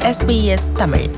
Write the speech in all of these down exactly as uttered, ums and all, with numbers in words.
S B S Tamil.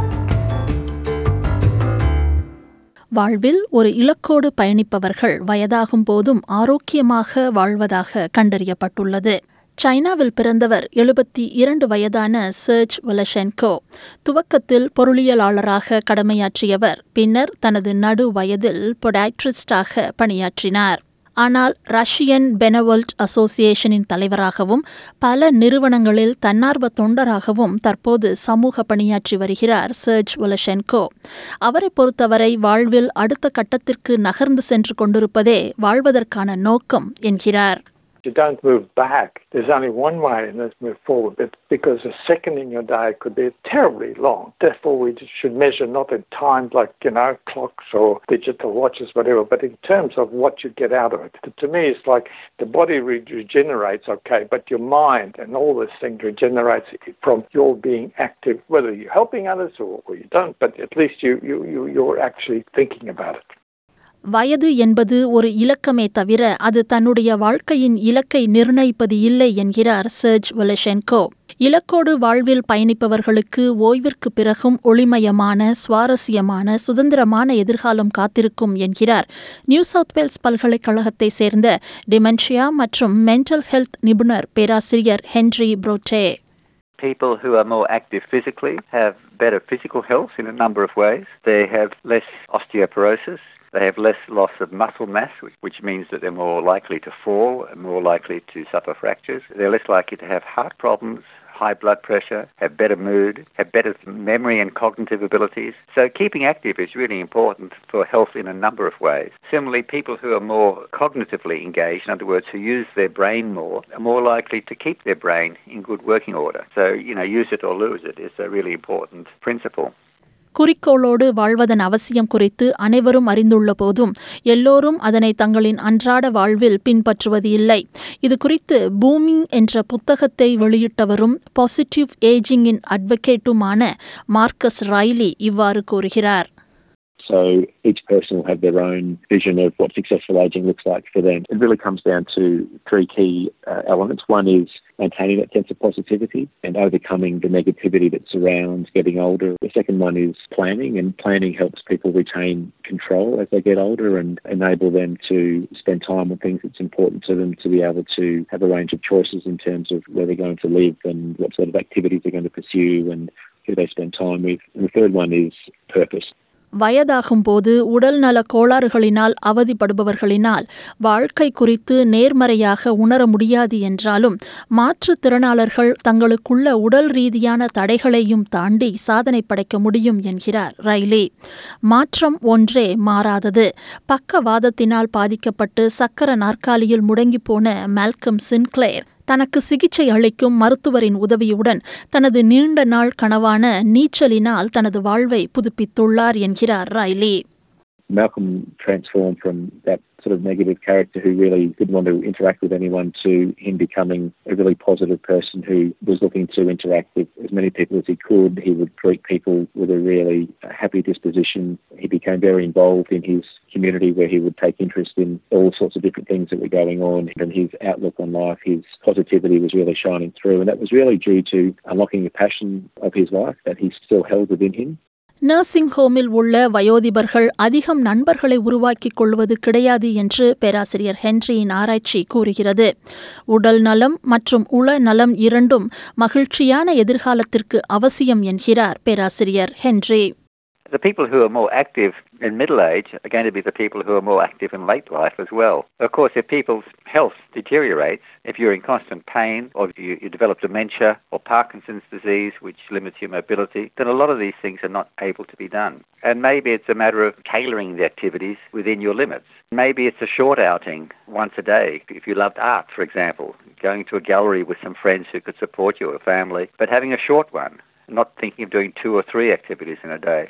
வாழ்வில் ஒரு இலக்கோடு பயணிப்பவர்கள் வயதாகும் போதும் ஆரோக்கியமாக வாழ்வதாக கண்டறியப்பட்டுள்ளது. சைனாவில் பிறந்தவர் எழுபத்தி இரண்டு வயதான சர்ஜ் வலஷென்கோ. துவக்கத்தில் பொருளியலாளராக கடமையாற்றியவர் பின்னர் தனது நடு வயதில் பொடாட்ரிஸ்டாக பணியாற்றினார். ஆனால் ரஷ்யன் பெனவோல்ட் அசோசியேஷனின் தலைவராகவும் பல நிறுவனங்களில் தன்னார்வ தொண்டராகவும் தற்போது சமூக பணியாற்றி வருகிறார் சர்ஜ் வலஷென்கோ. அவரை பொறுத்தவரை வாழ்வில் அடுத்த கட்டத்திற்கு நகர்ந்து சென்று கொண்டிருப்பதே வாழ்வதற்கான நோக்கம் என்கிறார். You don't move back. There's only one way, and that's move forward. But because a second in your day could be terribly long. Therefore, we should measure not in times like, you know, clocks or digital watches, whatever, but in terms of what you get out of it. To me, it's like the body regenerates, okay, but your mind and all this thing regenerates from your being active, whether you're helping others or, or you don't, but at least you, you, you, you're actually thinking about it. வயது என்பது ஒரு இலக்கமே தவிர அது தன்னுடைய வாழ்க்கையின் இலக்கை நிர்ணயிப்பது இல்லை என்கிறார் சர்ஜ் வலஷென்கோ. இலக்கோடு வாழ்வில் பயணிப்பவர்களுக்கு ஓய்விற்கு பிறகும் ஒளிமயமான, சுவாரஸ்யமான, சுதந்திரமான எதிர்காலம் காத்திருக்கும் என்கிறார் நியூ சவுத் வேல்ஸ் பல்கலைக்கழகத்தை சேர்ந்த டிமென்ஷியா மற்றும் மென்டல் ஹெல்த் நிபுணர் பேராசிரியர் Henry Brodaty. People who are more active physically have better physical health in a number of ways. They have less osteoporosis. They have less loss of muscle mass, which means that they're more likely to fall and more likely to suffer fractures. They're less likely to have heart problems, high blood pressure, have better mood, have better memory and cognitive abilities. So keeping active is really important for health in a number of ways. Similarly, people who are more cognitively engaged, in other words, who use their brain more, are more likely to keep their brain in good working order. So, you know, use it or lose it is a really important principle. குறிக்கோளோடு வாழ்வதன் அவசியம் குறித்து அனைவரும் அறிந்துள்ள போதும் எல்லோரும் அதனை தங்களின் அன்றாட வாழ்வில் பின்பற்றுவது இல்லை. இது குறித்து பூமிங் என்ற புத்தகத்தை வெளியிட்டவரும் பாசிட்டிவ் ஏஜிங்கின் அட்வொகேட்டுமான மார்க்கஸ் ரைலி இவ்வாறு கூறுகிறார். So each person will have their own vision of what successful aging looks like for them. It really comes down to three key uh, elements. One is maintaining that sense of positivity and overcoming the negativity that surrounds getting older. The second one is planning, and planning helps people retain control as they get older and enable them to spend time on things that's important to them, to be able to have a range of choices in terms of where they're going to live and what sort of activities they're going to pursue and who they spend time with. And the third one is purpose. வயதாகும் போது உடல் நல கோளாறுகளினால் அவதிப்படுபவர்களினால் வாழ்க்கை குறித்து நேர்மறையாக உணர முடியாது என்றாலும் மாற்றுத்திறனாளர்கள் தங்களுக்குள்ள உடல் ரீதியான தடைகளையும் தாண்டி சாதனை படைக்க முடியும் என்கிறார் ரைலி. மாற்றம் ஒன்றே மாறாதது. பக்கவாதத்தினால் பாதிக்கப்பட்டு சக்கர நாற்காலியில் முடங்கி போன மால்கம் சின்க்ளேர் தனக்கு சிகிச்சை அளிக்கும் மருத்துவரின் உதவியுடன் தனது நீண்ட நாள் கனவான நீச்சலினால் தனது வாழ்வை புதுப்பித்துள்ளார் என்கிறார் Riley. Malcolm transformed from that sort of negative character who really didn't want to interact with anyone to him becoming a really positive person who was looking to interact with as many people as he could. He would greet people with a really happy disposition. He became very involved in his community where he would take interest in all sorts of different things that were going on, and his outlook on life, his positivity was really shining through, and that was really due to unlocking the passion of his life that he still held within him. Nursing ஹோமில் உள்ள வயோதிபர்கள் அதிகம் நண்பர்களை உருவாக்கிக் கொள்வது கிடையாது என்று பேராசிரியர் ஹென்ரியின் ஆராய்ச்சி கூறுகிறது. உடல் நலம் மற்றும் உள நலம் இரண்டும் மகிழ்ச்சியான எதிர்காலத்திற்கு அவசியம் என்கிறார் பேராசிரியர் Henry. The people who are more active in middle age are going to be the people who are more active in late life as well. Of course, if people's health deteriorates, if you're in constant pain or you, you develop dementia or Parkinson's disease, which limits your mobility, then a lot of these things are not able to be done. And maybe it's a matter of tailoring the activities within your limits. Maybe it's a short outing once a day. If you loved art, for example, going to a gallery with some friends who could support you or family, but having a short one, not thinking of doing two or three activities in a day.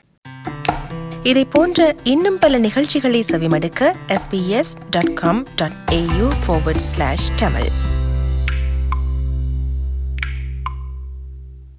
இதை போன்ற இன்னும் பல நிகழ்ச்சிகளை செவிமடுக்க S B S dot com dot A U forward slash Tamil